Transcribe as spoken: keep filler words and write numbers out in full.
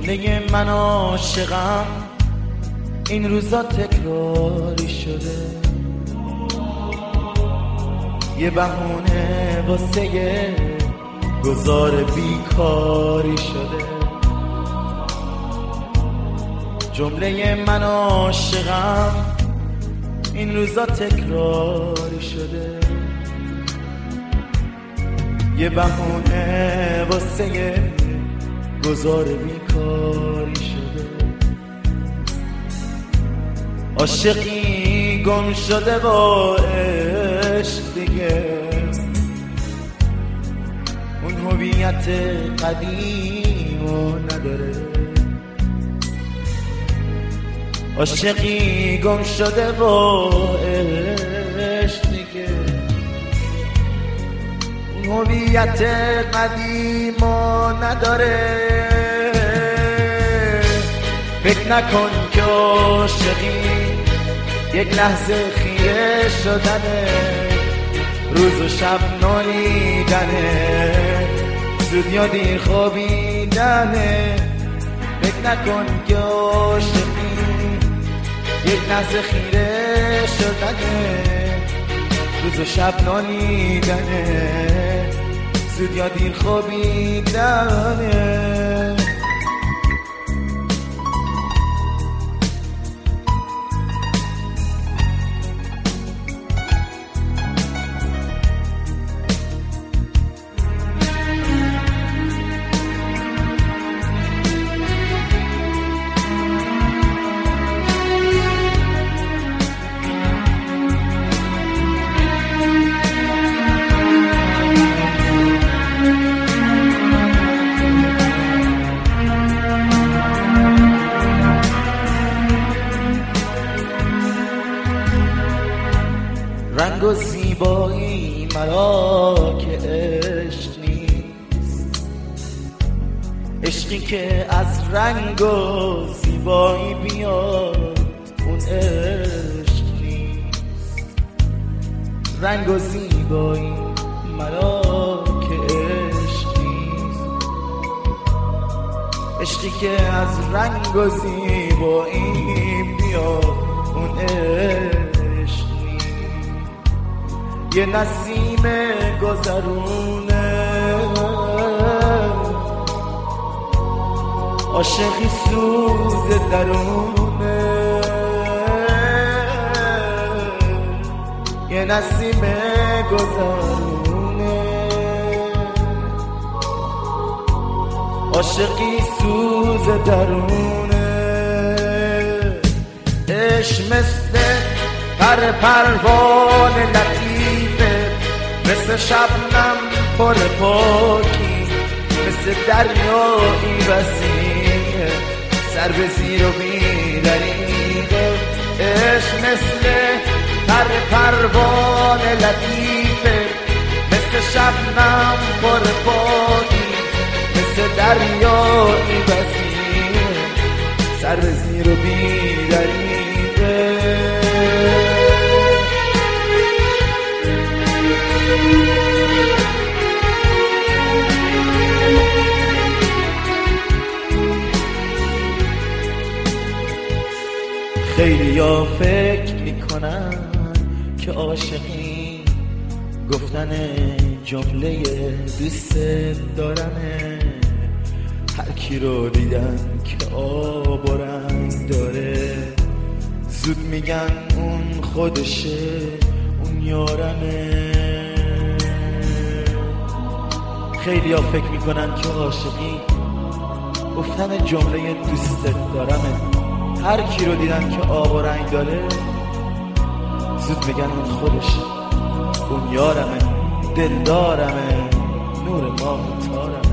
جمله من عاشقم این روزا تکراری شده، یه بهونه واسه گذار بیکاری شده. جمله من عاشقم این روزا تکراری شده، یه بهونه واسه گذار بیکاری شده. عاشقی گم شده با عشق دیگه، اون هویت قدیمو نداره. عاشقی گم شده با عشق دیگه، اون هویت قدیمو نداره. فکر نکن که عاشقی یک لحظه خیره شدنه، روز و شب نالیدنه، زود یا دیر خوابیدنه. فکر نکن که عاشقی یک لحظه خیره شدنه، روز و شب نالیدنه، زود یا دیر خوابیدنه. رنگ و زیبایی مرا که عشق نیست، عشقی که از رنگ و زیبایی بیاد اون عشق نیست. رنگ و زیبایی مرا که عشق نیست، عشقی که از رنگ و زیبایی بیاد اون عشق. یه نسیم گذرونه عاشقی سوز درونه، یه نسیم گذرونه عاشقی سوز درونه. عشق مثل پر پروان لطیفه، مثل شبنم پر پاکی، مثل دریایی وسیعه، سر به زیر و بی‌دریغه. عشق مثل پر پروان لطیفه، مثل شبنم پر پاکی، مثل دریایی وسیعه، سر به زیر و بی‌دریغه. خیلی ها فکر میکنن که عاشقی گفتن جمله دوست دارمه. هر کی رو دیدن که آب و رنگ داره، زود میگن اون خودشه، اون یارمه. خیلی ها فکر میکنن که عاشقی گفتن جمله دوست دارمه. هر کی رو دیدن که آب و رنگ داره، زود میگن اون خودشه، اون یارمه، دلدارمه، نور ماه و تارمه.